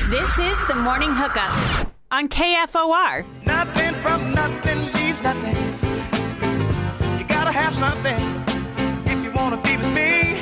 This is the Morning Hookup on KFOR. Nothing from nothing leaves nothing. You gotta have something if you wanna be with me.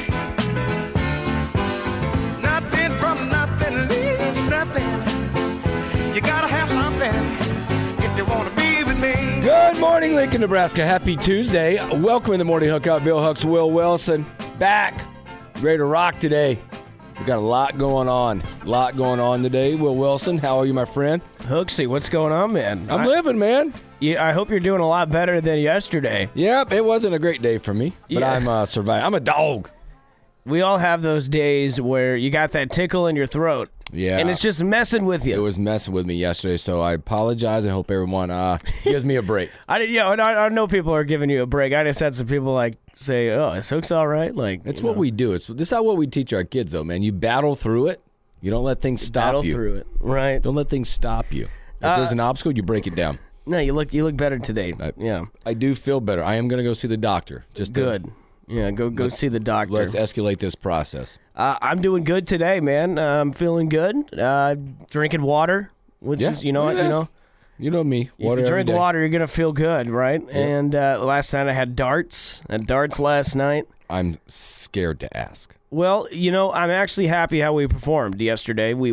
Nothing from nothing leaves nothing. You gotta have something if you wanna be with me. Good morning, Lincoln, Nebraska. Happy Tuesday. Welcome in the Morning Hookup. Bill Hooks, Will Wilson, back. Ready to rock today. We got a lot going on. Today. Will Wilson, how are you, my friend? Hooksy, what's going on, man? I'm living, man. I hope you're doing a lot better than yesterday. Yep, it wasn't a great day for me, but Yeah. I'm surviving. I'm a dog. We all have those days where you got that tickle in your throat. Yeah. And it's just messing with It you. was messing with me yesterday, so I apologize and hope everyone gives me a break. I know people are giving you a break. I just had some people say, "Oh, is Hooks all right?" It's what we do. This is how what we teach our kids, though, man. You battle through it. You don't let things stop battle you. through it, right? Don't let things stop you. If there's an obstacle, you break it down. No, you look better today. Yeah, I do feel better. I am going to go see the doctor. Just good. Yeah, go see the doctor. Let's escalate this process. I'm doing good today, man. I'm feeling good. Drinking water, which is You know me. Water if you every drink day. water, you're gonna feel good, right? Yep. And last night I had darts. Had darts last night. I'm scared to ask. Well, I'm actually happy how we performed yesterday. We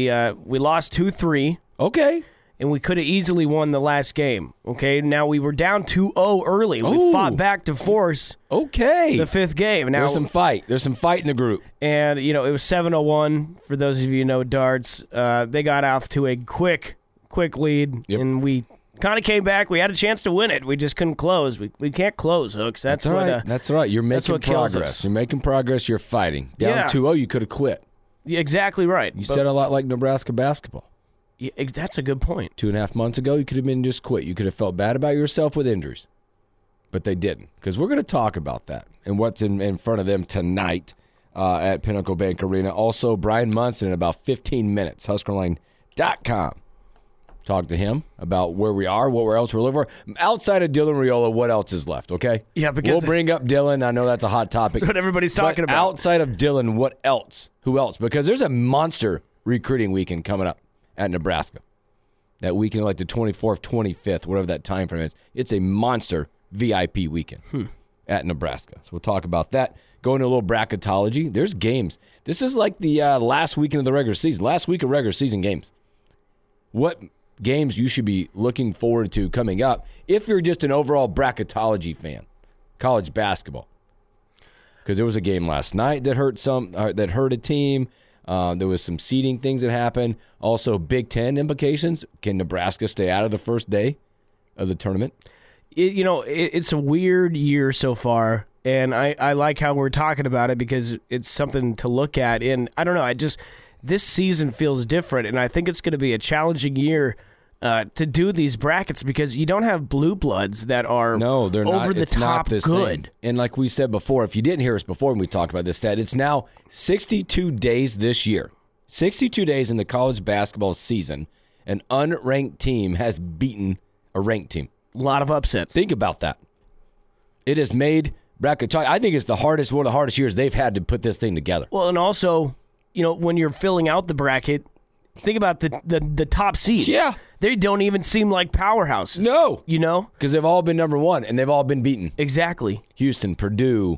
lost 2-3. Okay. And we could have easily won the last game. Okay, now we were down 2-0 early. We Ooh. fought back to force Okay. the fifth game. Now There's some fight. There's some fight in the group. and it was 7-1 for those of you who know darts. They got off to a quick lead, Yep. and we kind of came back. We had a chance to win it. We just couldn't close. We can't close, Hooks. That's all what. right. That's all right. You're that's making what kills progress. us. You're making progress. You're fighting. Down Yeah. 2-0, you could have quit. Exactly right. You said a lot like Nebraska basketball. That's a good point. 2.5 months ago, you could have been just quit. You could have felt bad about yourself with injuries. But they didn't. Because we're going to talk about that and what's in front of them tonight at Pinnacle Bank Arena. Also, Brian Munson in about 15 minutes, HuskerLine.com. Talk to him about where we are, what else we're looking for. Outside of Dylan Raiola, what else is left, okay? Yeah, because we'll bring up Dylan. I know that's a hot topic. That's what everybody's talking But about. outside of Dylan, what else? Who else? Because there's a monster recruiting weekend coming up at Nebraska. That weekend, like the 24th, 25th, whatever that time frame is. It's a monster VIP weekend at Nebraska. So we'll talk about that. Go into a little bracketology. There's games. This is like the last weekend of the regular season. Last week of regular season games. What games you should be looking forward to coming up if you're just an overall bracketology fan? College basketball. Because there was a game last night that hurt a team. There was some seeding things that happened. Also, Big Ten implications. Can Nebraska stay out of the first day of the tournament? It's a weird year so far, and I like how we're talking about it because it's something to look at. And I don't know, this season feels different, and I think it's going to be a challenging year to do these brackets because you don't have blue bloods that are they're not. over the It's top not the good. same. And like we said before, if you didn't hear us before when we talked about this stat, it's now 62 days this year. 62 days in the college basketball season, an unranked team has beaten a ranked team. A lot of upsets. Think about that. It has made bracket. I think it's one of the hardest years they've had to put this thing together. Well, and also, when you're filling out the bracket, think about the top seeds. Yeah. They don't even seem like powerhouses. No. Because they've all been number one, and they've all been beaten. Exactly. Houston, Purdue,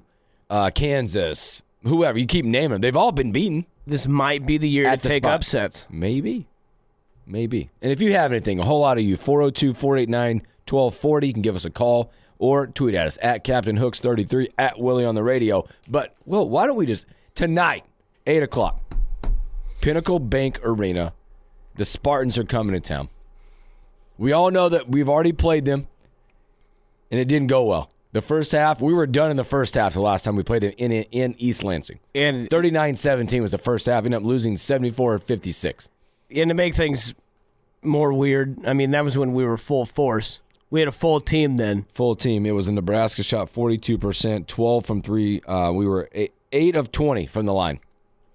Kansas, whoever. You keep naming them. They've all been beaten. This might be the year At to the take spot. upsets. Maybe. And if you have anything, a whole lot of you, 402-489-1240, you can give us a call or tweet at us at Captain Hooks 33 at Willie on the radio. But, well, why don't we just, tonight, 8 o'clock, Pinnacle Bank Arena, the Spartans are coming to town. We all know that we've already played them, and it didn't go well. The first half, we were done in the first half the last time we played them in East Lansing. And 39-17 was the first half. Ended up losing 74-56. And to make things more weird, I mean, that was when we were full force. We had a full team then. Full team. It was in Nebraska, shot 42%, 12 from 3. We were 8 of 20 from the line.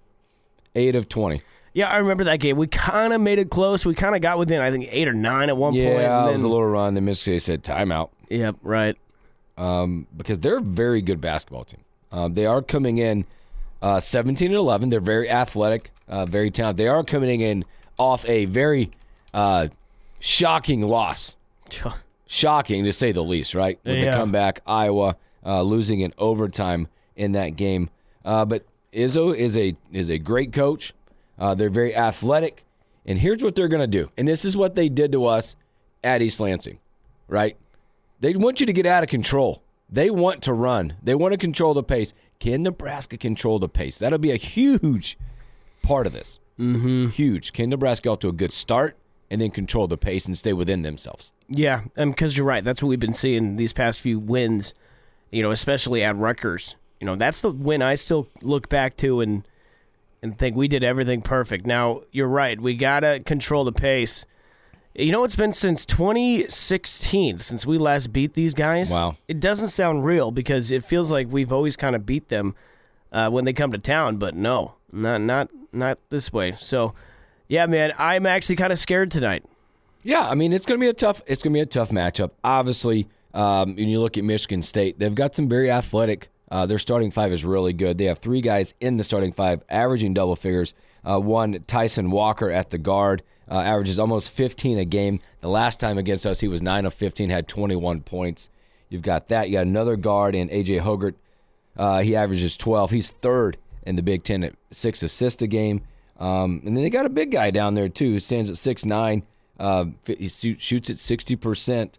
8 of 20. Yeah, I remember that game. We kind of made it close. We kind of got within, I think, 8 or 9 at one point. Yeah, and it was a little run. Then Michigan said timeout. Yep, right. Because they're a very good basketball team. They are coming in 17-11. They're very athletic, very talented. They are coming in off a very shocking loss. Shocking, to say the least, right? With the comeback, Iowa losing in overtime in that game. But Izzo is a great coach. They're very athletic. And here's what they're going to do. And this is what they did to us at East Lansing, right? They want you to get out of control. They want to run. They want to control the pace. Can Nebraska control the pace? That'll be a huge part of this. Huge. Can Nebraska get off to a good start and then control the pace and stay within themselves? Yeah, because you're right. That's what we've been seeing these past few wins, especially at Rutgers. That's the win I still look back to and think we did everything perfect. Now, you're right. We got to control the pace. It's been since 2016 since we last beat these guys. Wow. It doesn't sound real because it feels like we've always kind of beat them when they come to town, but no, not this way. So, yeah, man, I'm actually kind of scared tonight. Yeah, I mean, it's going to be a tough matchup. Obviously, when you look at Michigan State, they've got some very athletic. Their starting five is really good. They have 3 guys in the starting five averaging double figures. One, Tyson Walker at the guard, averages almost 15 a game. The last time against us, he was 9 of 15, had 21 points. You've got that. You got another guard in A.J. Hogert. He averages 12. He's third in the Big Ten at 6 assists a game. And then they got a big guy down there, too, who stands at 6'9". He shoots at 60%.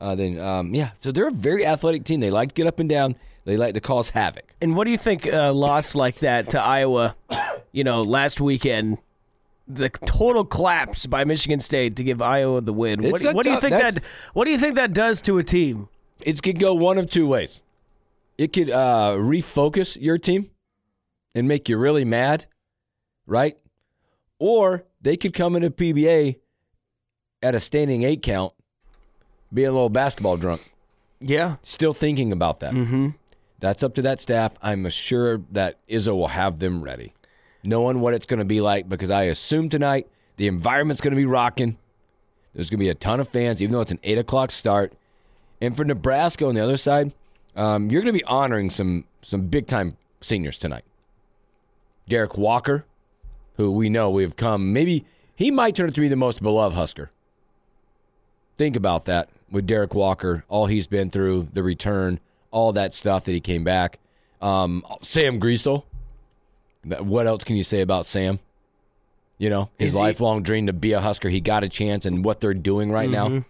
So they're a very athletic team. They like to get up and down. They like to cause havoc. And what do you think a loss like that to Iowa, last weekend, the total collapse by Michigan State to give Iowa the win? What do you think that does to a team? It could go one of two ways. It could refocus your team and make you really mad, right? Or they could come into PBA at a standing 8 count, being a little basketball drunk. Yeah. Still thinking about that. Mm-hmm. That's up to that staff. I'm sure that Izzo will have them ready, knowing what it's going to be like, because I assume tonight the environment's going to be rocking. There's going to be a ton of fans, even though it's an 8 o'clock start. And for Nebraska on the other side, you're going to be honoring some big-time seniors tonight. Derek Walker, who we know we've come, maybe he might turn out to be the most beloved Husker. Think about that with Derek Walker, all he's been through, the return, all that stuff that he came back. Sam Griesel, what else can you say about Sam? His lifelong dream to be a Husker. He got a chance, and what they're doing right now.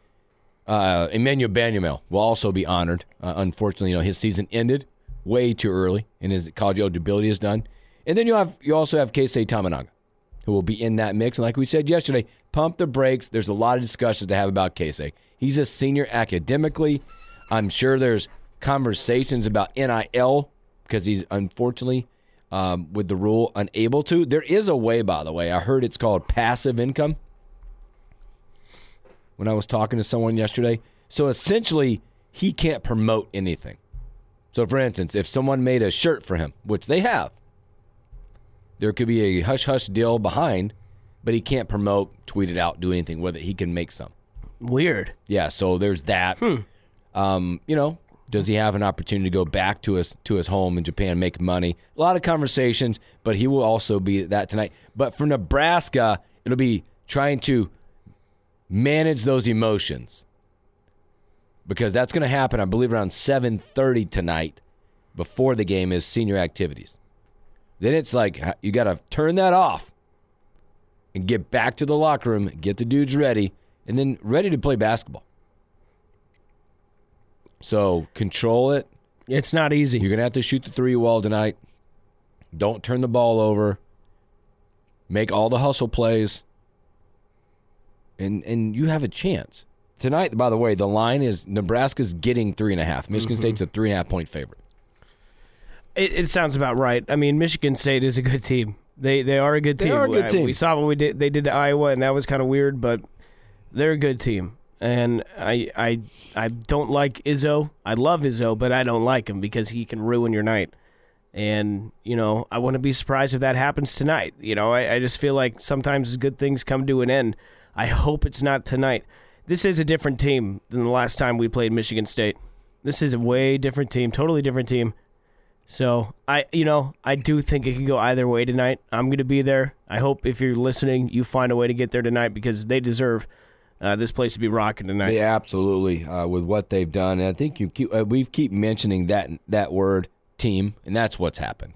Emmanuel Banyamel will also be honored. Unfortunately, his season ended way too early, and his college eligibility is done. And then you also have Keisei Tamanaga, who will be in that mix. And like we said yesterday, pump the brakes. There's a lot of discussions to have about Keisei. He's a senior academically. I'm sure there's conversations about NIL because he's unfortunately, with the rule, unable to. There is a way, by the way. I heard it's called passive income when I was talking to someone yesterday. So essentially, he can't promote anything. So for instance, if someone made a shirt for him, which they have, there could be a hush-hush deal behind, but he can't promote, tweet it out, do anything with it. He can make some. Weird. Yeah, so there's that. Does he have an opportunity to go back to his home in Japan, make money? A lot of conversations, but he will also be that tonight. But for Nebraska, it'll be trying to manage those emotions, because that's going to happen, I believe, around 7:30 tonight before the game is senior activities. Then it's like you got to turn that off and get back to the locker room, get the dudes ready, and then ready to play basketball. So control it. It's not easy. You're going to have to shoot the 3 wall tonight. Don't turn the ball over. Make all the hustle plays. And you have a chance. Tonight, by the way, the line is Nebraska's getting 3.5. Michigan State's a 3.5-point favorite. It sounds about right. I mean, Michigan State is a good team. They are a good team. They are a good team. We saw what they did to Iowa, and that was kind of weird, but they're a good team. And I don't like Izzo. I love Izzo, but I don't like him because he can ruin your night. And, I wouldn't be surprised if that happens tonight. I just feel like sometimes good things come to an end. I hope it's not tonight. This is a different team than the last time we played Michigan State. This is a way different team, totally different team. So I do think it could go either way tonight. I'm going to be there. I hope if you're listening, you find a way to get there tonight because they deserve this place to be rocking tonight. They absolutely with what they've done. And I think we keep mentioning that word team, and that's what's happened.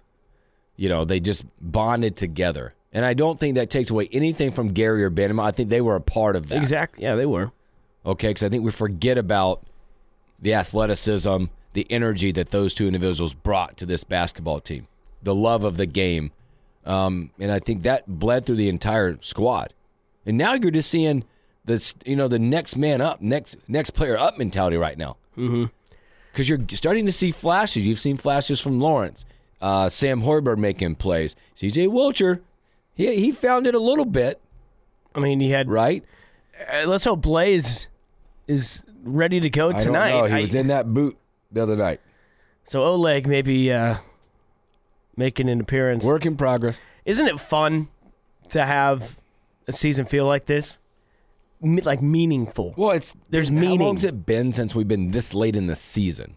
They just bonded together, and I don't think that takes away anything from Gary or Benjamin. I think they were a part of that. Exactly. Yeah, they were. Okay, because I think we forget about the athleticism, the energy that those two individuals brought to this basketball team, the love of the game, and I think that bled through the entire squad. And now you're just seeing this, the next man up, next player up mentality right now. Mm-hmm. Because you're starting to see flashes. You've seen flashes from Lawrence, Sam Hoiberg making plays, C.J. Wilcher. He found it a little bit. I mean, he had right. Let's hope Blaze is ready to go tonight. I don't know. He was in that boot the other night. So Oleg maybe making an appearance. Work in progress. Isn't it fun to have a season feel like this? Like meaningful. Well, there's meaning. How long has it been since we've been this late in the season?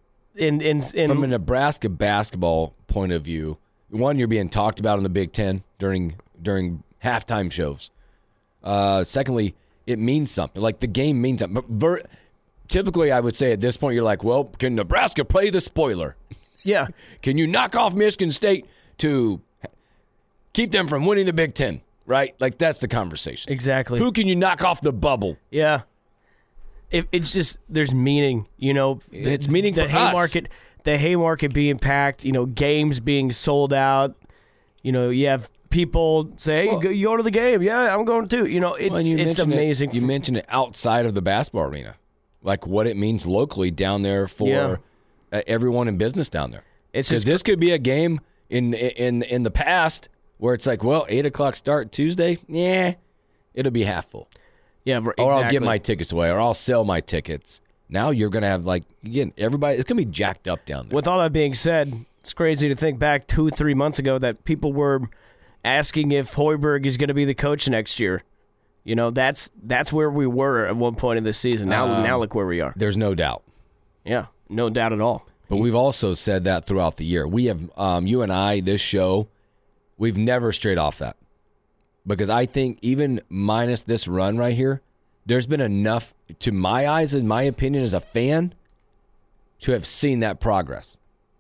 From a Nebraska basketball point of view, one, you're being talked about in the Big Ten during halftime shows. Secondly, it means something. Like the game means something. Typically, I would say at this point, you're like, well, can Nebraska play the spoiler? Yeah. Can you knock off Michigan State to keep them from winning the Big Ten? Right? Like, that's the conversation. Exactly. Who can you knock off the bubble? Yeah. It's just, there's meaning, It's meaning for us. The Haymarket being packed, games being sold out. You have people say, hey, you go to the game. Yeah, I'm going too. It's amazing. You mentioned it outside of the basketball arena. Like what it means locally down there for everyone in business down there. Because this could be a game in the past where it's like, well, 8 o'clock start Tuesday. Yeah, it'll be half full. Yeah, exactly. Or I'll give my tickets away, or I'll sell my tickets. Now you're gonna have everybody. It's gonna be jacked up down there. With all that being said, it's crazy to think back 2-3 months ago that people were asking if Hoiberg is going to be the coach next year. That's where we were at one point in this season. Now look where we are. There's no doubt. Yeah, no doubt at all. But we've also said that throughout the year. We have, you and I, this show, we've never strayed off that. Because I think even minus this run right here, there's been enough, to my eyes, in my opinion as a fan, to have seen that progress.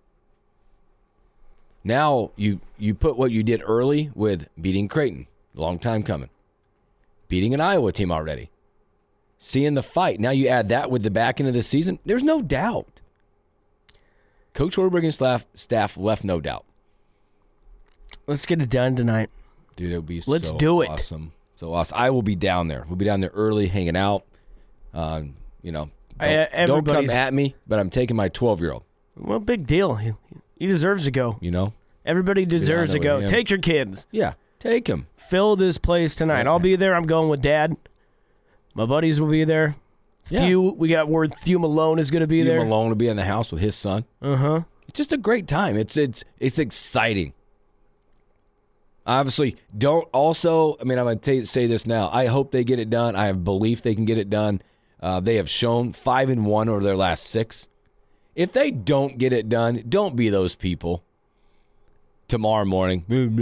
Now you put what you did early with beating Creighton, long time coming. Beating an Iowa team already. Seeing the fight. Now you add that with the back end of the season. There's no doubt. Coach Hoiberg and staff left no doubt. Let's get it done tonight. Dude, it would be Let's so do it. Awesome. So awesome. I will be down there. We'll be down there early, hanging out. Don't come at me, but I'm taking my 12-year-old. Well, big deal. He deserves to go. Everybody deserves to go. Take your kids. Yeah, take him. Fill this place tonight. Okay. I'll be there. I'm going with Dad. My buddies will be there. Yeah. We got word Thew Malone is going to be there. Thew Malone will be in the house with his son. Uh-huh. It's just a great time. It's exciting. Obviously, I'm going to say this now. I hope they get it done. I have belief they can get it done. They have shown 5-1 over their last 6. If they don't get it done, don't be those people. Tomorrow morning,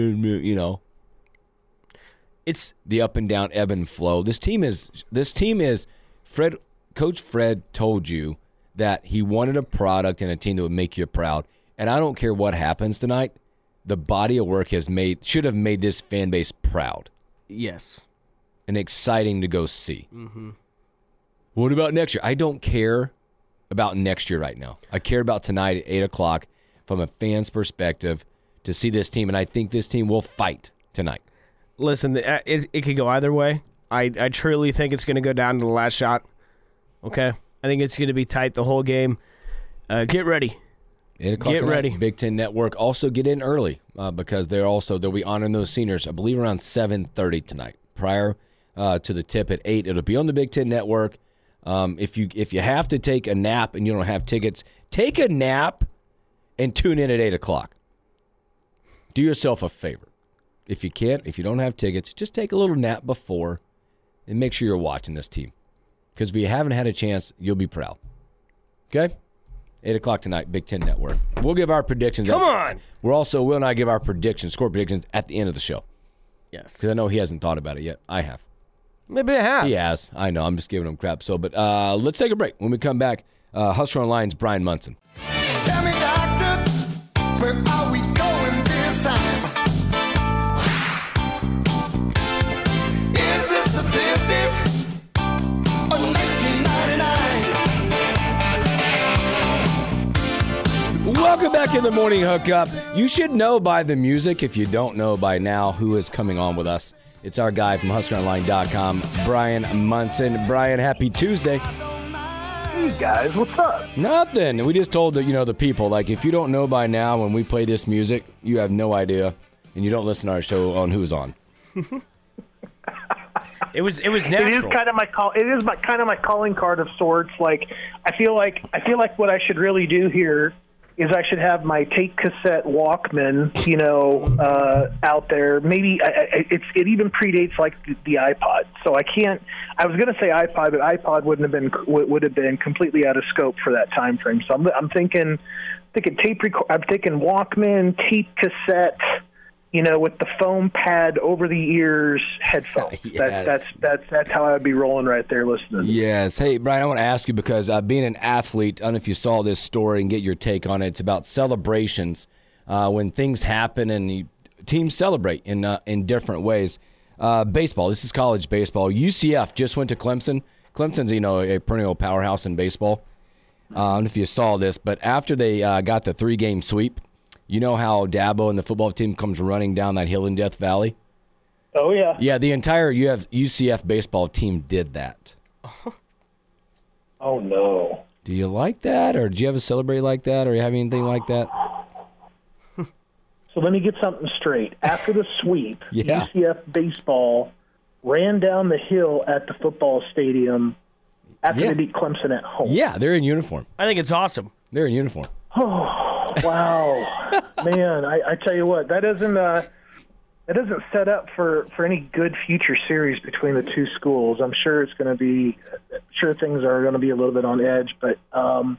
it's the up and down, ebb and flow. This team is Fred. Coach Fred told you that he wanted a product and a team that would make you proud. And I don't care what happens tonight. The body of work should have made this fan base proud. Yes. And exciting to go see. Mm-hmm. What about next year? I don't care about next year right now. I care about tonight at 8 o'clock from a fan's perspective to see this team. And I think this team will fight tonight. Listen, it could go either way. I truly think it's going to go down to the last shot. Okay? I think it's going to be tight the whole game. Get ready. 8 o'clock Get tonight. ready. Big Ten Network. Also get in early because they'll be honoring those seniors, I believe, around 7:30 tonight. Prior to the tip at 8, it'll be on the Big Ten Network. If you have to take a nap and you don't have tickets, take a nap and tune in at 8 o'clock. Do yourself a favor. If you don't have tickets, just take a little nap before and make sure you're watching this team. Because if you haven't had a chance, you'll be proud. Okay? 8 o'clock tonight, Big Ten Network. We'll give our predictions. Come on! Will and I give our predictions, score predictions, at the end of the show. Yes. Because I know he hasn't thought about it yet. I have. Maybe I have. He has. I know. I'm just giving him crap. But let's take a break. When we come back, Husker Online's Brian Munson. Tell me, doctor, where are we going this time? Is this the 50s or 1999? Welcome back in the Morning Hookup. You should know by the music, if you don't know by now, who is coming on with us. It's our guy from HuskerOnline.com, Brian Munson. Brian, happy Tuesday. Hey guys, what's up? Nothing. We just told the people, like, if you don't know by now when we play this music, you have no idea, and you don't listen to our show on Who's On. It was natural. It is kind of my call. It is kind of my calling card of sorts. Like I feel like what I should really do here is I should have my tape cassette Walkman, out there. Maybe it even predates like the iPod. So I can't. I was going to say iPod, but iPod would have been completely out of scope for that time frame. So I'm thinking tape. I'm thinking Walkman, tape cassette. With the foam pad over the ears, headphones. Yes. That's how I'd be rolling right there listening. Yes. Hey, Brian, I want to ask you because being an athlete, I don't know if you saw this story and get your take on it. It's about celebrations when things happen and teams celebrate in different ways. Baseball. This is college baseball. UCF just went to Clemson. Clemson's a perennial powerhouse in baseball. I don't know if you saw this, but after they got the 3-game sweep. You know how Dabo and the football team comes running down that hill in Death Valley? Oh, yeah. Yeah, the entire UCF baseball team did that. Oh, no. Do you like that, or do you ever celebrate like that, or you have anything like that? So let me get something straight. After the sweep, Yeah. UCF baseball ran down the hill at the football stadium after Yeah. they beat Clemson at home. Yeah, they're in uniform. I think it's awesome. They're in uniform. Wow, man! I tell you what, that doesn't set up for any good future series between the two schools. I'm sure it's going to be, things are going to be a little bit on edge. But I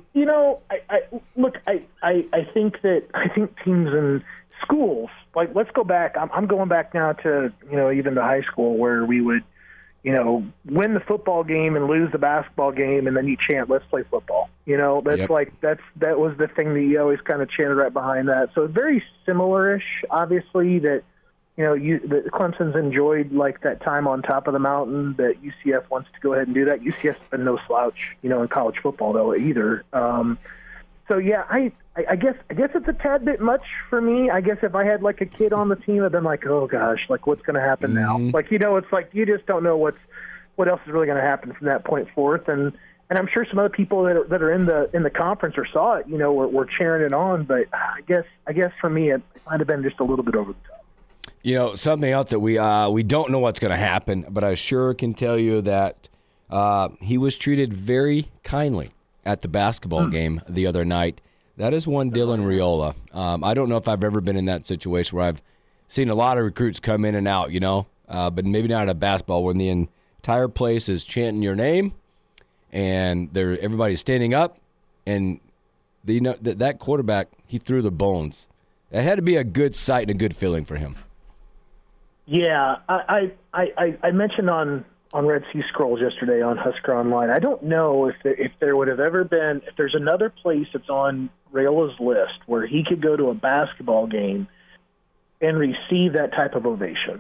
think teams and schools, like, let's go back. I'm going back now to even to high school where we would win the football game and lose the basketball game, and then you chant, "Let's play football." That's Yep. that was the thing that you always kind of chanted right behind that. So very similar-ish, obviously, that the Clemson's enjoyed like that time on top of the mountain. That UCF wants to go ahead and do that. UCF's been no slouch, in college football though either. So yeah, I guess it's a tad bit much for me. I guess if I had like a kid on the team, I'd been like, oh gosh, like what's going to happen now? Like it's like you just don't know what else is really going to happen from that point forth. And I'm sure some other people that are in the conference or saw it, were cheering it on. But I guess for me, it might have been just a little bit over the top. Something else that we don't know what's going to happen, but I sure can tell you that he was treated very kindly at the basketball game the other night. That is one Dylan Raiola. I don't know if I've ever been in that situation where I've seen a lot of recruits come in and out, but maybe not at a basketball when the entire place is chanting your name and everybody's standing up, and that quarterback, he threw the bones. It had to be a good sight and a good feeling for him. Yeah, I mentioned on Red Sea Scrolls yesterday on Husker Online. I don't know if there would have ever been, if there's another place that's on Raiola's list where he could go to a basketball game and receive that type of ovation.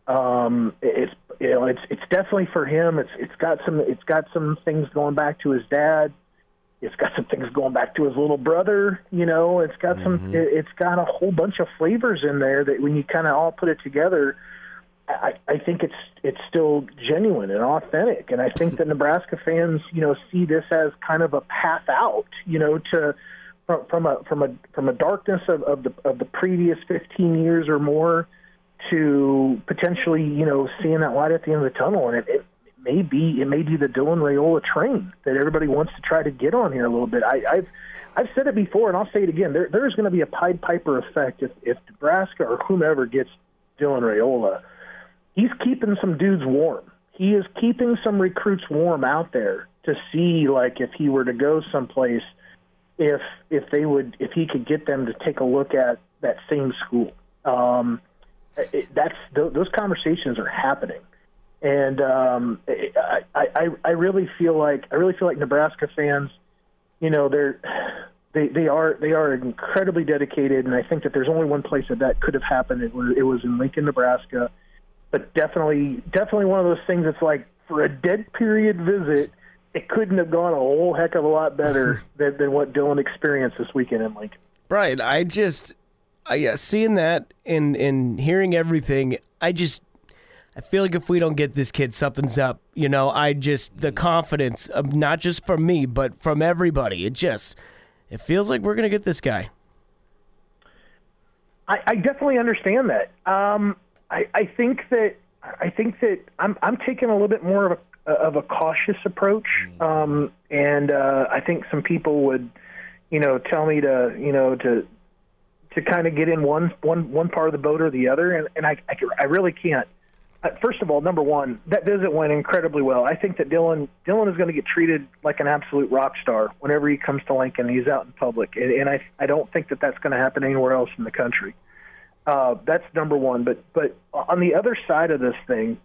It's definitely for him. It's got some things going back to his dad. It's got some things going back to his little brother. It's got it's got a whole bunch of flavors in there that when you kind of all put it together, I think it's still genuine and authentic, and I think that Nebraska fans, see this as kind of a path out, from a darkness of the previous 15 years or more to potentially, seeing that light at the end of the tunnel, and it may be the Dylan Raiola train that everybody wants to try to get on here a little bit. I've said it before, and I'll say it again. There's going to be a Pied Piper effect if Nebraska or whomever gets Dylan Raiola. He's keeping some dudes warm. He is keeping some recruits warm out there to see, like, if he were to go someplace, if he could get them to take a look at that same school. Those conversations are happening, and I really feel like Nebraska fans, they are incredibly dedicated, and I think that there's only one place that could have happened. It was in Lincoln, Nebraska, but definitely one of those things that's like, for a dead period visit, it couldn't have gone a whole heck of a lot better than what Dylan experienced this weekend in Lincoln. Brian, seeing that and hearing everything, I feel like if we don't get this kid, something's up. The confidence of not just from me, but from everybody, it feels like we're going to get this guy. I definitely understand that. I think that I'm taking a little bit more of a cautious approach, and I think some people would, tell me to kind of get in one part of the boat or the other, and I really can't. First of all, number one, that visit went incredibly well. I think that Dylan is going to get treated like an absolute rock star whenever he comes to Lincoln. He's out in public, and I don't think that that's going to happen anywhere else in the country. That's number one. But on the other side of this thing,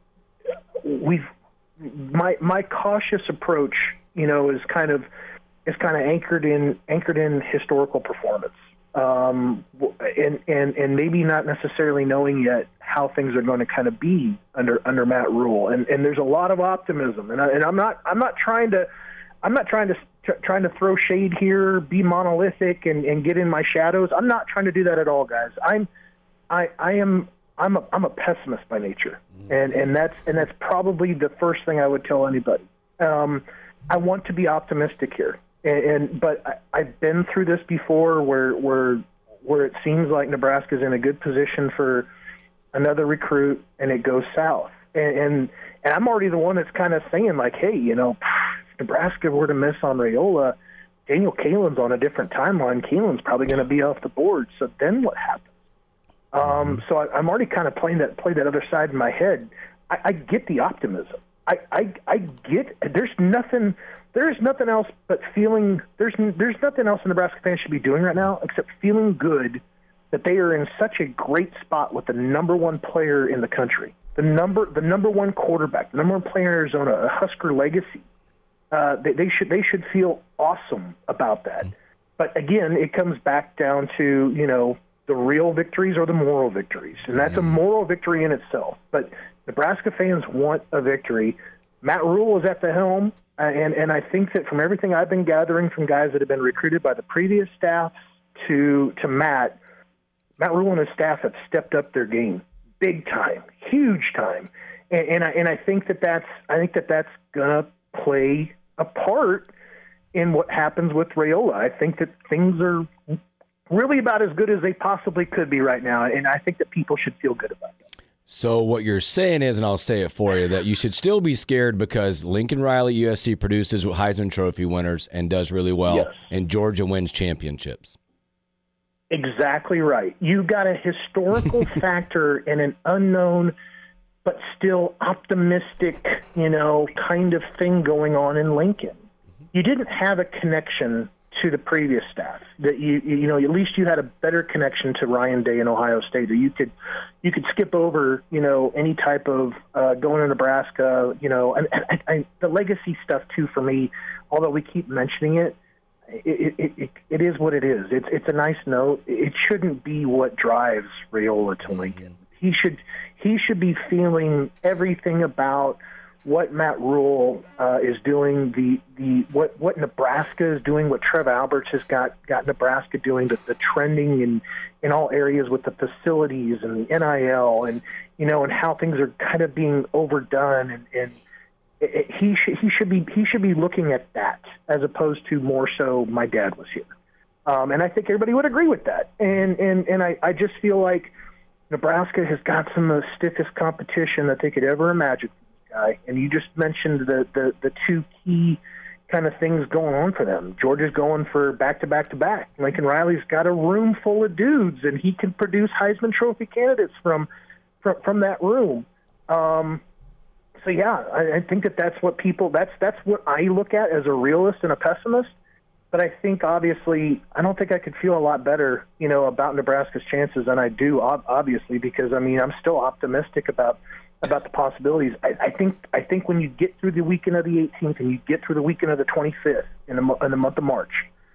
my cautious approach, is kind of anchored in historical performance. And maybe not necessarily knowing yet how things are going to kind of be under Matt Rule, and there's a lot of optimism, and I'm not trying to throw shade here, be monolithic, and get in my shadows. I'm not trying to do that at all, guys. I'm a pessimist by nature, and that's probably the first thing I would tell anybody. I want to be optimistic here. But I've been through this before, where it seems like Nebraska's in a good position for another recruit, and it goes south. And I'm already the one that's kind of saying, like, hey, if Nebraska were to miss on Raiola, Daniel Kaelin's on a different timeline. Kaelin's probably going to be off the board. So then what happens? So I'm already kind of play that other side in my head. I get the optimism. I get there's nothing else but feeling there's nothing else a Nebraska fans should be doing right now except feeling good that they are in such a great spot with the number one player in the country, the number one quarterback, the number one player in Arizona, a Husker legacy. They should feel awesome about that. But again, it comes back down to the real victories or the moral victories, and that's a moral victory in itself. But Nebraska fans want a victory. Matt Rule is at the helm. And I think that from everything I've been gathering from guys that have been recruited by the previous staff to Matt Rule and his staff have stepped up their game big time, huge time, and I think that's gonna play a part in what happens with Raiola. I think that things are really about as good as they possibly could be right now, and I think that people should feel good about that. So what you're saying is, and I'll say it for you, that you should still be scared because Lincoln Riley, USC, produces Heisman Trophy winners and does really well, yes, and Georgia wins championships. Exactly right. You got a historical factor in an unknown but still optimistic, kind of thing going on in Lincoln. You didn't have a connection to the previous staff. That at least you had a better connection to Ryan Day in Ohio State, or you could skip over any type of going to Nebraska, and the legacy stuff too for me. Although we keep mentioning it, it is what it is. It's a nice note. It shouldn't be what drives Raiola to Lincoln. He should be feeling everything about what Matt Rule is doing, what Nebraska is doing, what Trev Alberts has got Nebraska doing, the trending in all areas with the facilities and the NIL and and how things are kind of being overdone, and he should be looking at that as opposed to more so my dad was here, and I think everybody would agree with that, and I just feel like Nebraska has got some of the stiffest competition that they could ever imagine. Guy, and you just mentioned the two key kind of things going on for them. Georgia's going for back-to-back-to-back. Lincoln Riley's got a room full of dudes, and he can produce Heisman Trophy candidates from that room. So yeah, I think that's what I look at as a realist and a pessimist. But I think, obviously, I don't think I could feel a lot better, about Nebraska's chances than I do, obviously, because, I'm still optimistic about the possibilities. I think when you get through the weekend of the 18th and you get through the weekend of the 25th in the month of March,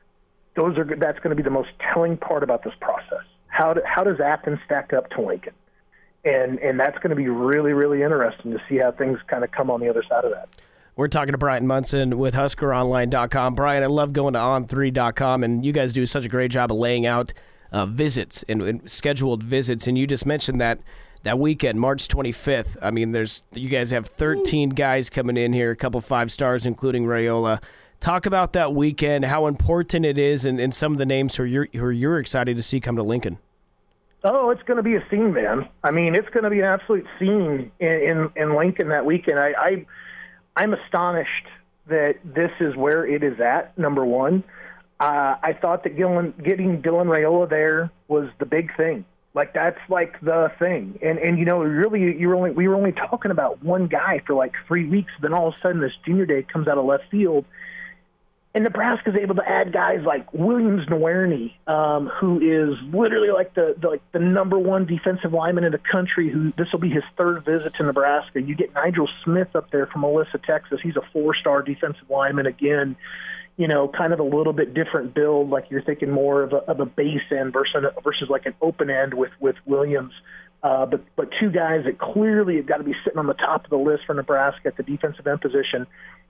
that's going to be the most telling part about this process. How does Athens stack up to Lincoln? And that's going to be really, really interesting to see how things kind of come on the other side of that. We're talking to Brian Munson with HuskerOnline.com. Brian, I love going to On3.com, and you guys do such a great job of laying out visits and scheduled visits. And you just mentioned that weekend, March 25th. I mean, you guys have 13 guys coming in here, a couple 5-stars, including Raiola. Talk about that weekend, how important it is, and some of the names who you're excited to see come to Lincoln. Oh, it's going to be a scene, man. I mean, it's going to be an absolute scene in Lincoln that weekend. I'm astonished that this is where it is at, number one. I thought that getting Dylan Raiola there was the big thing. Like, that's like the thing. And really, we were only talking about one guy for like 3 weeks. Then all of a sudden, this junior day comes out of left field. And Nebraska's able to add guys like Williams Nowerney, who is literally like the number one defensive lineman in the country. Who this will be his 3rd visit to Nebraska. You get Nigel Smith up there from Melissa, Texas. He's a 4-star defensive lineman again. Kind of a little bit different build. Like, you're thinking more of a base end versus like an open end with Williams. But 2 guys that clearly have got to be sitting on the top of the list for Nebraska at the defensive end position.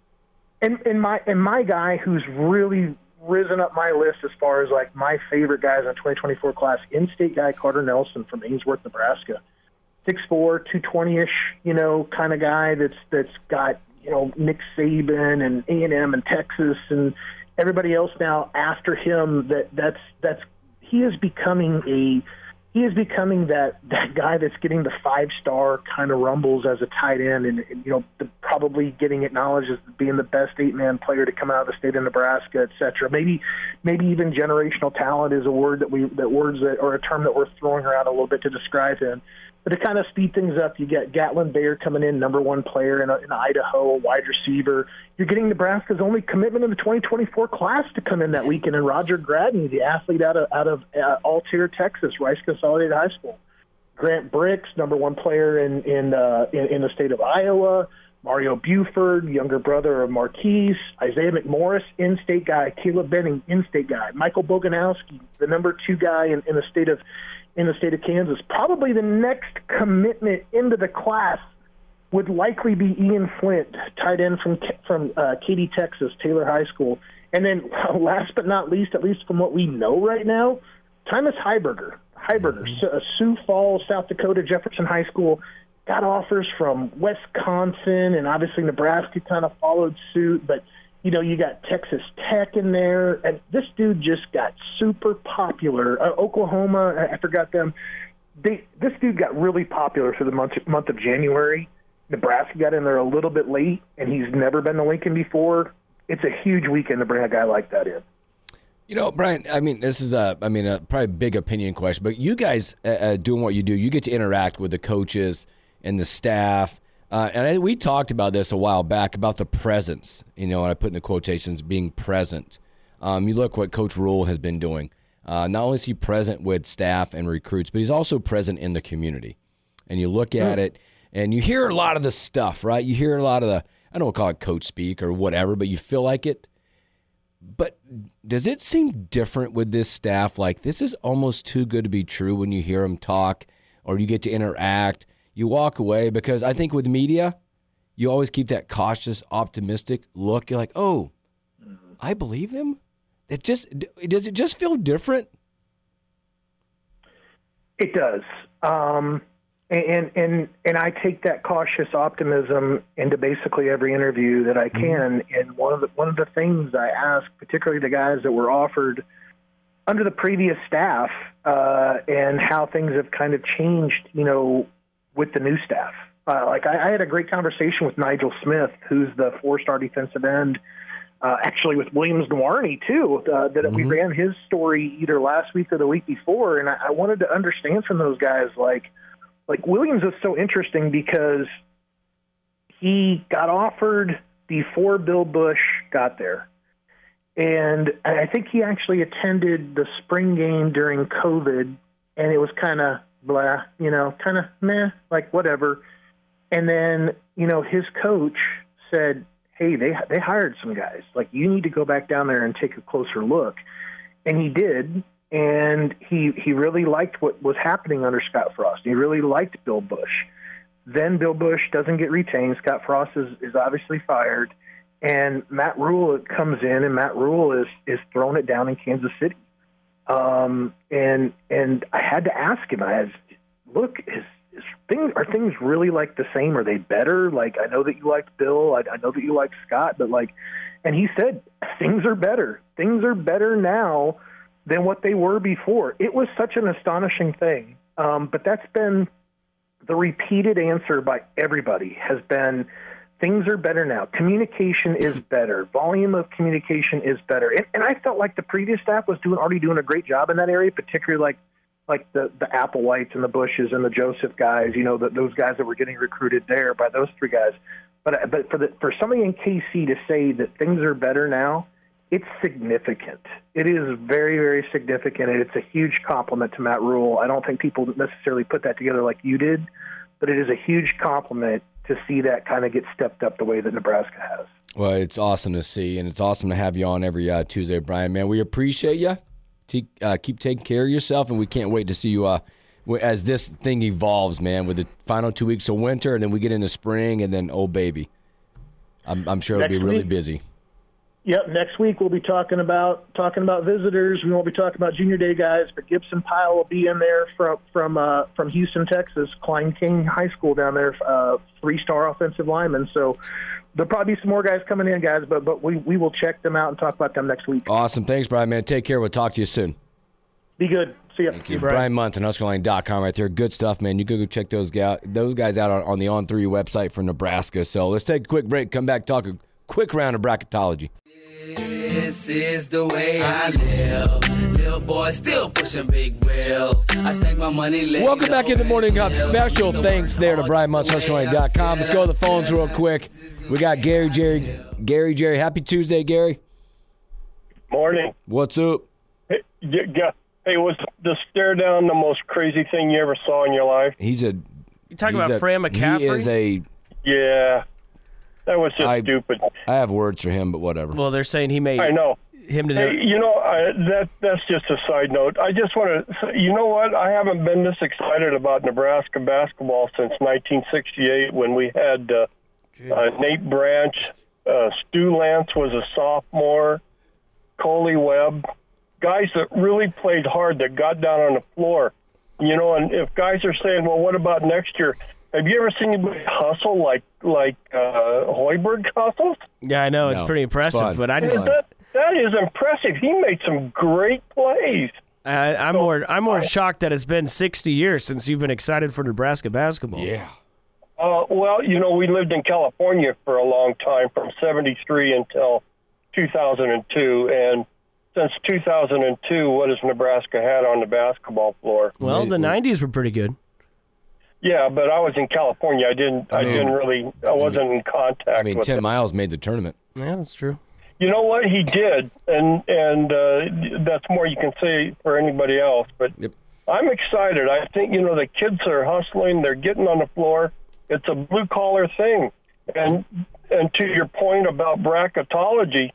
And my guy who's really risen up my list as far as like my favorite guys in the 2024 class, in-state guy Carter Nelson from Ainsworth, Nebraska, 6'4", 220-ish, kind of guy that's got Nick Saban and A&M and Texas and everybody else now after him. He is becoming that guy that's getting the 5-star kind of rumbles as a tight end, and probably getting acknowledged as being the best 8-man player to come out of the state of Nebraska, et cetera. Maybe even generational talent is a word or a term that we're throwing around a little bit to describe him. But to kind of speed things up, you get Gatlin Bayer coming in, number 1 player in Idaho, a wide receiver. You're getting Nebraska's only commitment in the 2024 class to come in that weekend, and Roger Gradney, the athlete out of Altair, Texas, Rice Consolidated High School. Grant Bricks, number 1 player in the state of Iowa. Mario Buford, younger brother of Marquise. Isaiah McMorris, in-state guy. Caleb Benning, in-state guy. Michael Boganowski, the number 2 guy in the state of Kansas. Probably the next commitment into the class would likely be Ian Flint, tight end from Katy, Texas, Taylor High School. And then last but not least, at least from what we know right now, Thomas Heiberger, Sioux Falls, South Dakota, Jefferson High School, got offers from Wisconsin, and obviously Nebraska kind of followed suit, but you got Texas Tech in there, and this dude just got super popular. Oklahoma, I forgot them. This dude got really popular for the month of January. Nebraska got in there a little bit late, and he's never been to Lincoln before. It's a huge weekend to bring a guy like that in. Brian, I mean, this is probably a big opinion question, but you guys doing what you do, you get to interact with the coaches and the staff. We talked about this a while back about the presence, and I put in the quotations, being present. You look what Coach Rule has been doing. Not only is he present with staff and recruits, but he's also present in the community. And you look at it, and you hear a lot of the stuff, right? You hear a lot of I don't call it coach speak or whatever, but you feel like it. But does it seem different with this staff? Like, this is almost too good to be true when you hear them talk or you get to interact. You walk away, because I think with media, you always keep that cautious, optimistic look. You're like, oh, I believe him? Does it just feel different? It does. And I take that cautious optimism into basically every interview that I can. And one of the things I ask, particularly the guys that were offered under the previous staff, and how things have kind of changed, with the new staff. I had a great conversation with Nigel Smith, who's the 4-star defensive end, actually with Williams Nowerney too, that we ran his story either last week or the week before. And I wanted to understand from those guys, like Williams is so interesting because he got offered before Bill Bush got there. And I think he actually attended the spring game during COVID, and it was kind of blah, kind of meh, like whatever. And then, his coach said, hey, they hired some guys. Like, you need to go back down there and take a closer look. And he did, and he really liked what was happening under Scott Frost. He really liked Bill Busch. Then Bill Busch doesn't get retained. Scott Frost is obviously fired. And Matt Rule comes in, and Matt Rule is throwing it down in Kansas City. And I had to ask him, look, are things really like the same? Are they better? Like, I know that you liked Bill. I know that you liked Scott, but and he said, things are better. Things are better now than what they were before. It was such an astonishing thing. But that's been the repeated answer by everybody has been, things are better now. Communication is better. Volume of communication is better. And I felt like the previous staff was already doing a great job in that area, particularly like the Applewhites and the Bushes and the Joseph guys, those guys that were getting recruited there by those three guys. But for somebody in KC to say that things are better now, it's significant. It is very, very significant, and it's a huge compliment to Matt Rule. I don't think people necessarily put that together like you did, but it is a huge compliment to see that kind of get stepped up the way that Nebraska has. Well, it's awesome to see, and it's awesome to have you on every Tuesday, Brian. Man, we appreciate you. Keep taking care of yourself, and we can't wait to see you as this thing evolves, man, with the final 2 weeks of winter, and then we get into spring, and then, oh, baby. I'm sure it'll be really busy. Yep, next week we'll be talking about visitors. We won't be talking about junior day guys, but Gibson Pyle will be in there from Houston, Texas, Klein King High School down there, 3-star offensive lineman. So there'll probably be some more guys coming in, guys, but we will check them out and talk about them next week. Awesome. Thanks, Brian, man. Take care. We'll talk to you soon. Be good. See ya. Thank you. Brian Muntz on HuskerLine.com right there. Good stuff, man. You can go check those guys out on the On3 website for Nebraska. So let's take a quick break, come back, talk a quick round of bracketology. This is the way I live. Little boy still pushing big wheels. I stack my money. Welcome back in the Morning Cup. Special thanks there to Brian Muntz, HuskerLine.com. Let's go to the phones real quick. We got Gary Jerry. Happy Tuesday, Gary. Morning. What's up? Hey, was the stare down the most crazy thing you ever saw in your life? You talking about Fran McCaffrey? He is a... Yeah. That was just stupid. I have words for him, but whatever. Well, they're saying he made him to do it. That's just a side note. I just want to say, you know what? I haven't been this excited about Nebraska basketball since 1968 when we had Nate Branch, Stu Lance was a sophomore, Coley Webb, guys that really played hard, that got down on the floor. And if guys are saying, well, what about next year? Have you ever seen anybody hustle like Hoiberg hustles? Yeah, I know. It's pretty impressive. But I just that is impressive. He made some great plays. I'm more shocked that it's been 60 years since you've been excited for Nebraska basketball. Yeah. Well, we lived in California for a long time, from 73 until 2002, and since 2002, what has Nebraska had on the basketball floor? Well, the 90s were pretty good. Yeah, but I was in California. I wasn't in contact with 10 Miles made the tournament. Yeah, that's true. You know what? He did, and that's more you can say for anybody else. But I'm excited. I think, the kids are hustling. They're getting on the floor. It's a blue-collar thing. And to your point about bracketology,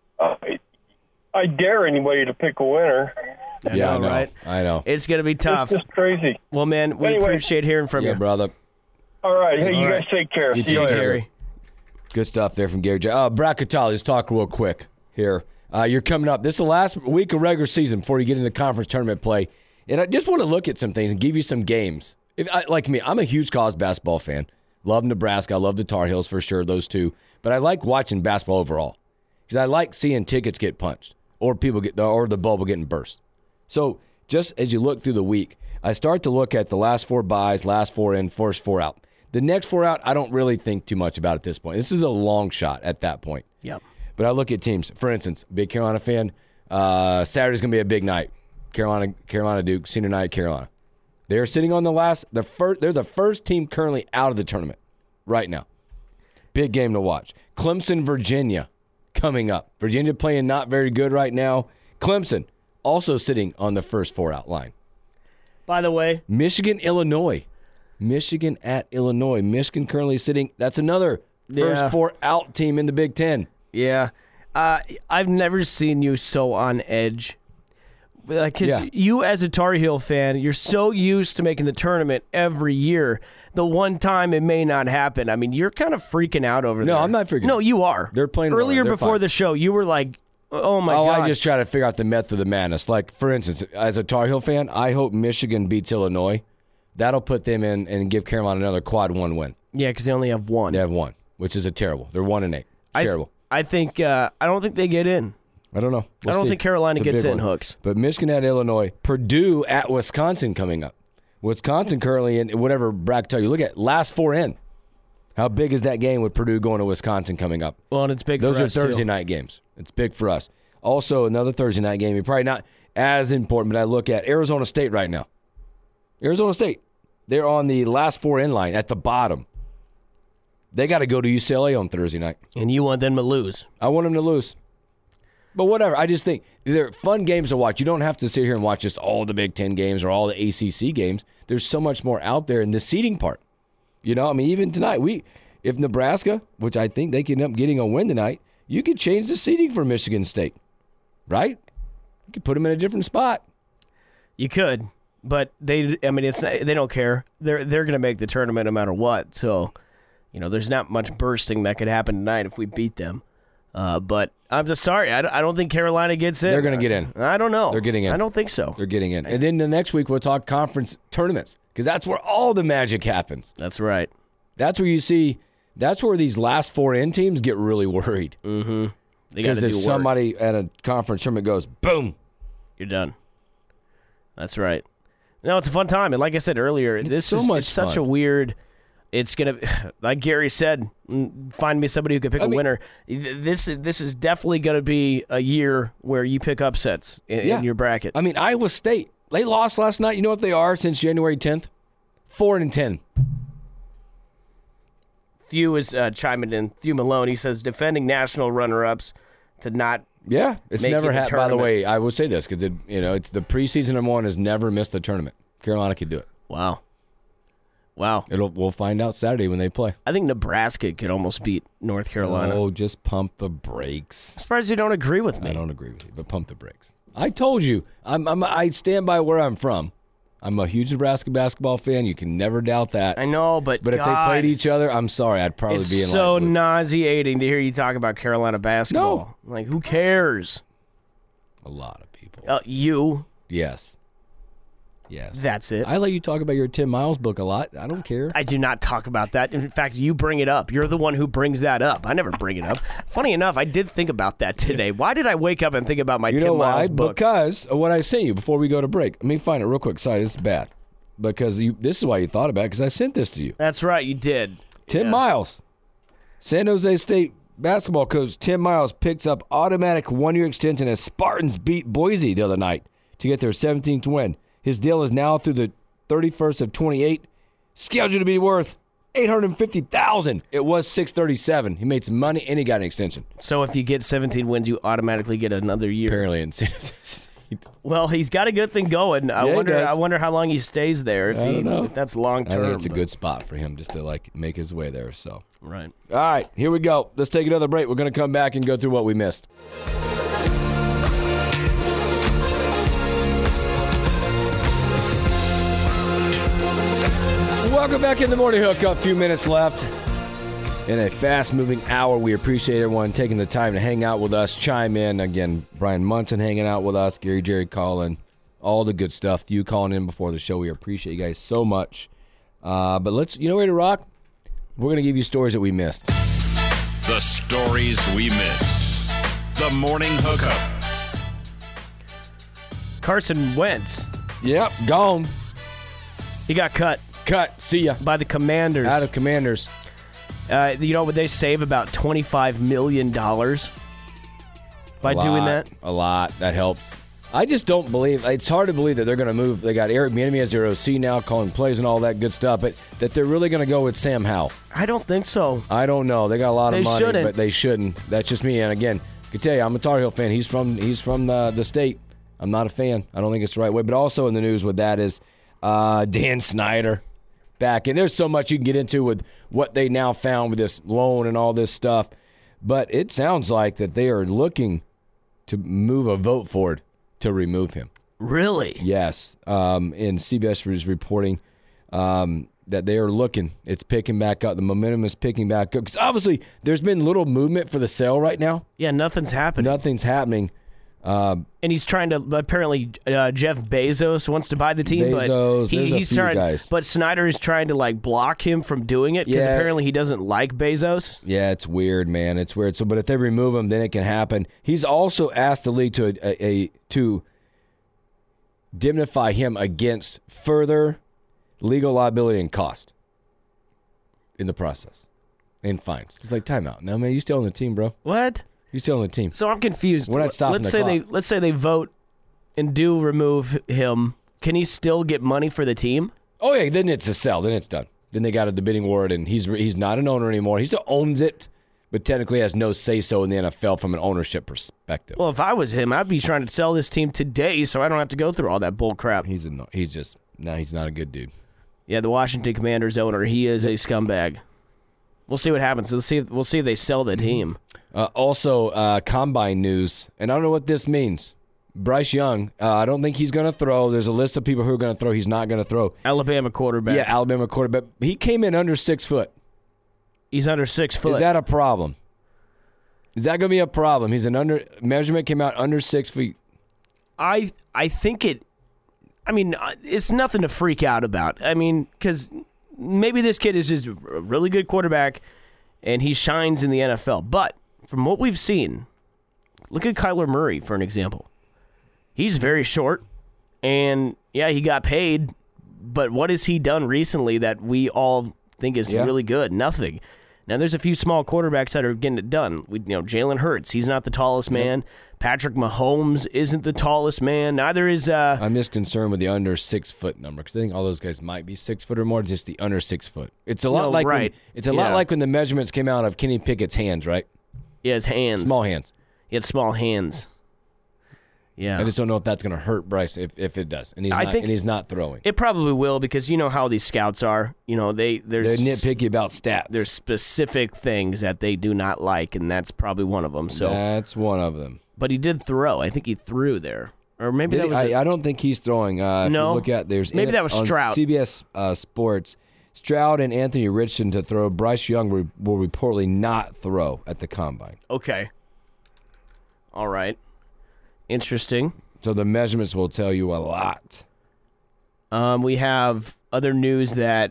I dare anybody to pick a winner. I know, right? I know. It's going to be tough. It's just crazy. Well, man, we appreciate hearing from you. Yeah, brother. All right. Hey, you guys take care. See you later. Gary. Good stuff there from Gary. Bracketology, let's talk real quick here. You're coming up. This is the last week of regular season before you get into conference tournament play. And I just want to look at some things and give you some games. Like me, I'm a huge college basketball fan. Love Nebraska. I love the Tar Heels for sure, those two. But I like watching basketball overall because I like seeing tickets get punched or the bubble getting burst. So just as you look through the week, I start to look at the last 4 buys, last 4 in, first 4 out. The next 4 out, I don't really think too much about at this point. This is a long shot at that point. Yep. But I look at teams. For instance, big Carolina fan, Saturday's going to be a big night. Carolina Duke, senior night, Carolina. They're sitting on they're the first team currently out of the tournament right now. Big game to watch. Clemson, Virginia. coming up. Virginia playing not very good right now. Clemson also sitting on the first 4 out line. By the way, Michigan, Illinois. Michigan at Illinois. Michigan currently sitting. That's another first 4 out team in the Big Ten. yeah. I've never seen you so on edge. Because you, as a Tar Heel fan, you're so used to making the tournament every year. The one time it may not happen. I mean, you're kind of freaking out over there. No, I'm not freaking out. No, you are. They're playing earlier well. They're before fine. the show. You were like, "Oh my god!" I just try to figure out the method of the madness. Like, for instance, as a Tar Heel fan, I hope Michigan beats Illinois. That'll put them in and give Carolina another quad 1 win. Yeah, because they only have one. They have 1, which is a terrible. They're 1-8. Terrible. I think. I don't think they get in. I don't know. I don't think Carolina It's a gets big in, one. Hooks. But Michigan at Illinois, Purdue at Wisconsin coming up. Wisconsin currently in whatever bracket you look at, last 4 in. How big is that game with Purdue going to Wisconsin coming up? Well, and it's big Those for are us, Thursday too. night games. It's big for us. Also, another Thursday night game. Probably not as important, but I look at Arizona State right now. Arizona State, they're on the last 4 in line at the bottom. They got to go to UCLA on Thursday night. And you want them to lose. I want them to lose. But whatever. I just think they're fun games to watch. You don't have to sit here and watch just all the Big Ten games or all the ACC games. There's so much more out there in the seeding part. You know, I mean, even tonight, if Nebraska, which I think they can end up getting a win tonight, you could change the seeding for Michigan State, right? You could put them in a different spot. You could, but they don't care. They're going to make the tournament no matter what. So, there's not much bursting that could happen tonight if we beat them. But I'm just sorry. I don't think Carolina gets in. They're going to get in. I don't know. They're getting in. I don't think so. They're getting in. And then the next week we'll talk conference tournaments because that's where all the magic happens. That's right. That's where you see. That's where these last 4 in teams get really worried. Mm-hmm. Because if somebody at a conference tournament goes, boom, you're done. That's right. No, it's a fun time, and like I said earlier, it's such fun. a weird. It's gonna, like Gary said, find me somebody who could pick a winner. This is definitely gonna be a year where you pick upsets in your bracket. I mean, Iowa State, they lost last night. You know what they are since January 10th? 4-10. Thew is chiming in. Thew Malone, he says, defending national runner-ups to not. Yeah, it's make never it a happened. By the tournament. way, I would say this because it's the preseason number 1 has never missed a tournament. Carolina could do it. Wow. We'll find out Saturday when they play. I think Nebraska could almost beat North Carolina. Oh, just pump the brakes. I'm surprised you don't agree with me. I don't agree with you, but pump the brakes. I told you, I stand by where I'm from. I'm a huge Nebraska basketball fan. You can never doubt that. I know, but if they played each other, I'm sorry, I'd probably it's be in so light blue. nauseating to hear you talk about Carolina basketball. No. Like, who cares? A lot of people. You. Yes. That's it. I let you talk about your Tim Miles book a lot. I don't care. I do not talk about that. In fact, you bring it up. You're the one who brings that up. I never bring it up. Funny enough, I did think about that today. Why did I wake up and think about my You know Tim why? Miles book? Because of what I sent you before we go to break. Let me find it real quick. Sorry, this is bad. Because this is why you thought about it, because I sent this to you. That's right, you did. Tim Miles. San Jose State basketball coach Tim Miles picks up automatic 1-year extension as Spartans beat Boise the other night to get their 17th win. His deal is now through the 31st of 28, scheduled to be worth $850,000. It was $637. He made some money and he got an extension. So if you get 17 wins, you automatically get another year. Apparently in San Jose State. Well, he's got a good thing going. I he does. wonder how long he stays there. If I don't know. if that's long term. I think it's a good spot for him just to make his way there. So Right. All right, here we go. Let's take another break. We're going to come back and go through what we missed. Welcome back in the Morning Hookup. A few minutes left in a fast-moving hour. We appreciate everyone taking the time to hang out with us, chime in. Again, Brian Munson hanging out with us, Gary Jerry calling, all the good stuff. You calling in before the show. We appreciate you guys so much. But let's, ready to rock? We're going to give you stories that we missed. The stories we missed. The Morning Hookup. Carson Wentz. Yep, gone. He got cut. Cut. See ya. By the Commanders. Out of Commanders. You know, would they save about $25 million by doing that? A lot. That helps. I just don't believe. It's hard to believe that they're going to move. They got Eric Bieniemy as their OC now, calling plays and all that good stuff, but that they're really going to go with Sam Howell. I don't think so. I don't know. They got a lot of money, shouldn't. but they shouldn't. That's just me. And again, I can tell you, I'm a Tar Heel fan. He's from the state. I'm not a fan. I don't think it's the right way. But also in the news with that is Dan Snyder back. And there's so much you can get into with what they now found with this loan and all this stuff. But it sounds like that they are looking to move a vote forward to remove him. Really? Yes. And CBS is reporting that they are looking. It's picking back up. The momentum is picking back up. Because obviously there's been little movement for the sale right now. Yeah, nothing's happening. Nothing's happening. And he's trying to, apparently, Jeff Bezos wants to buy the team, Bezos, but he's trying. guys. But Snyder is trying to block him from doing it because apparently he doesn't like Bezos. Yeah, it's weird, man. It's weird. So, but if they remove him, then it can happen. He's also asked the league to indemnify him against further legal liability and cost in the process and fines. It's like timeout. No, man, you still on the team, bro. What? You're still on the team. So I'm confused. We're not stopping the clock. Let's say they vote and do remove him. Can he still get money for the team? Oh yeah, then it's a sell. Then it's done. Then they got a bidding war, and he's not an owner anymore. He still owns it, but technically has no say-so in the NFL from an ownership perspective. Well, if I was him, I'd be trying to sell this team today, so I don't have to go through all that bull crap. He's not a good dude. Yeah, the Washington Commanders owner, he is a scumbag. We'll see what happens. We'll see if they sell the team. Also, combine news, and I don't know what this means. Bryce Young, I don't think he's going to throw. There's a list of people who are going to throw. He's not going to throw. Alabama quarterback. Yeah, Alabama quarterback. He came in under 6 foot. He's under 6 foot. Is that a problem? Is that going to be a problem? Measurement came out under 6 feet. I think it. I mean, it's nothing to freak out about. I mean, because maybe this kid is just a really good quarterback, and he shines in the NFL. But from what we've seen, look at Kyler Murray, for an example. He's very short, and, yeah, he got paid, but what has he done recently that we all think is really good? Nothing. Now, there's a few small quarterbacks that are getting it done. Jalen Hurts, he's not the tallest man. Patrick Mahomes isn't the tallest man. Neither is... I'm just concerned with the under 6 foot number because I think all those guys might be 6 foot or more. Just the under 6 foot. It's a lot like lot like when the measurements came out of Kenny Pickett's hands, right? Yeah, his hands. Small hands. He had small hands. Yeah, I just don't know if that's going to hurt Bryce if it does, and he's not throwing. It probably will because you know how these scouts are. They're nitpicky about stats. There's specific things that they do not like, and that's probably one of them. So that's one of them. But he did throw. I think he threw there, or maybe that was. I don't think he's throwing. No, if you look at maybe that was Stroud. On CBS Sports, Stroud and Anthony Richardson to throw. Bryce Young will reportedly not throw at the combine. Okay. All right. Interesting. So the measurements will tell you a lot. We have other news that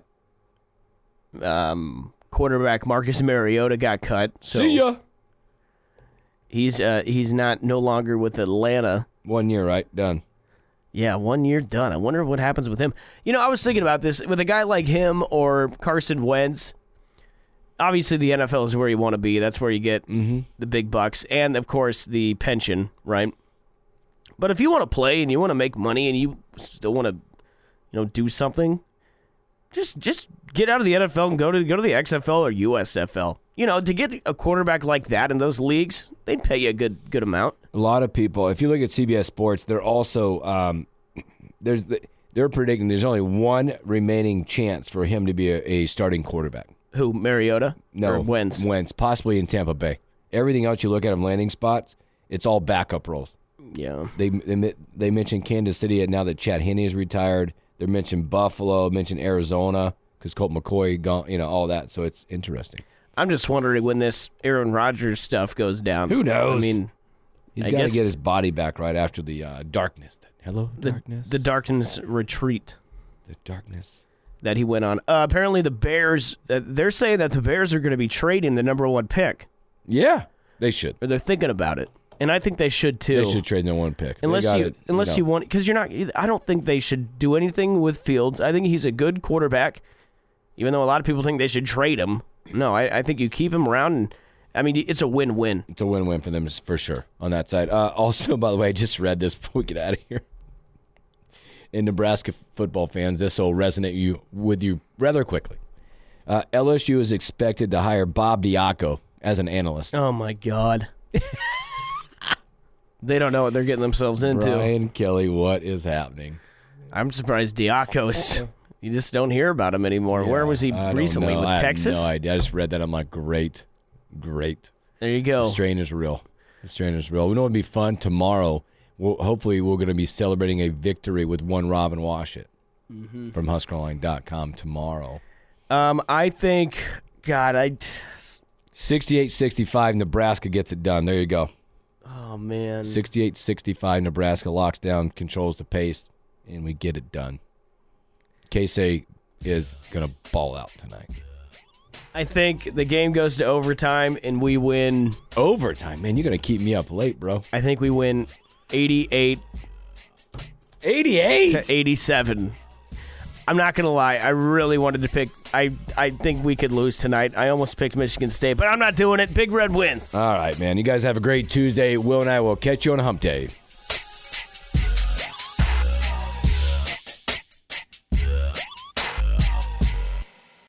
quarterback Marcus Mariota got cut. So see ya. He's no longer with Atlanta. 1 year, right? Done. Yeah, 1 year done. I wonder what happens with him. I was thinking about this with a guy like him or Carson Wentz. Obviously, the NFL is where you want to be. That's where you get the big bucks and, of course, the pension, right? But if you want to play and you want to make money and you still want to, do something, just get out of the NFL and go to the XFL or USFL. To get a quarterback like that in those leagues, they'd pay you a good amount. A lot of people, if you look at CBS Sports, they're also they're predicting there's only one remaining chance for him to be a starting quarterback. Who, Mariota? No, or Wentz. Wentz, possibly in Tampa Bay. Everything else you look at him landing spots, it's all backup roles. Yeah. They mentioned Kansas City, and now that Chad Henne is retired, they mentioned Buffalo, mentioned Arizona because Colt McCoy gone, all that. So it's interesting. I'm just wondering when this Aaron Rodgers stuff goes down. Who knows? I mean, he's got to get his body back right after the darkness. Darkness. The darkness retreat. The darkness that he went on. Apparently, the Bears. They're saying that the Bears are going to be trading the number 1 pick. They should. Or they're thinking about it. And I think they should too. They should trade their 1 pick. Unless you want, because you're not. I don't think they should do anything with Fields. I think he's a good quarterback, even though a lot of people think they should trade him. No, I think you keep him around I mean, it's a win-win. It's a win-win for them for sure on that side. Also, by the way, I just read this before we get out of here. In Nebraska football fans, this will resonate with you rather quickly. LSU is expected to hire Bob Diaco as an analyst. Oh, my God. They don't know what they're getting themselves into. Brian Kelly, what is happening? I'm surprised Diaco's. You just don't hear about him anymore. Yeah, Where was he recently? With Texas? I have no idea. I just read that. I'm like, great. There you go. The strain is real. We know it'll be fun tomorrow. Hopefully, we're going to be celebrating a victory with one Robin Washit from HuskerOnline.com tomorrow. I think, God, 68-65, Nebraska gets it done. There you go. Oh, man. 68-65, Nebraska locks down, controls the pace, and we get it done. Casey is going to ball out tonight. I think the game goes to overtime, and we win. Overtime? Man, you're going to keep me up late, bro. I think we win 88 to 87. I'm not going to lie. I really wanted to pick. I think we could lose tonight. I almost picked Michigan State, but I'm not doing it. Big Red wins. All right, man. You guys have a great Tuesday. Will and I will catch you on Hump Day.